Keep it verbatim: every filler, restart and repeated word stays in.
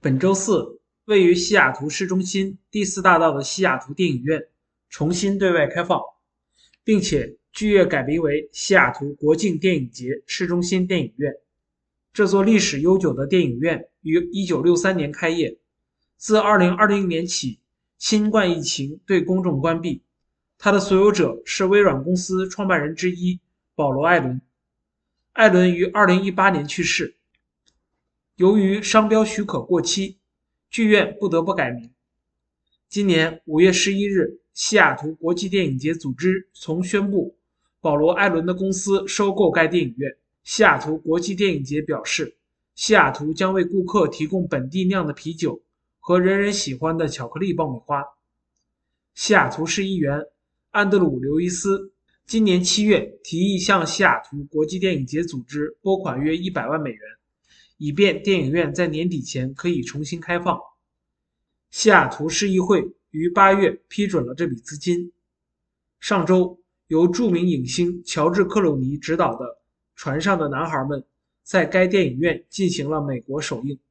本周四，位于西雅图市中心第四大道的西雅图电影院重新对外开放，并且剧院改名为西雅图国境电影节市中心电影院。这座历史悠久的电影院于一九六三年开业，自二零二零年起，新冠疫情对公众关闭。它的所有者是微软公司创办人之一保罗·艾伦。艾伦于二零一八年去世。由于商标许可过期，剧院不得不改名。今年五月十一日，西雅图国际电影节组织曾宣布保罗·艾伦的公司收购该电影院。西雅图国际电影节表示，西雅图将为顾客提供本地酿的啤酒和人人喜欢的巧克力爆米花。西雅图市议员安德鲁·刘易斯今年七月提议向西雅图国际电影节组织拨款约一百万美元，以便电影院在年底前可以重新开放。西雅图市议会于八月批准了这笔资金。上周，由著名影星乔治·克鲁尼执导的《船上的男孩们》在该电影院进行了美国首映。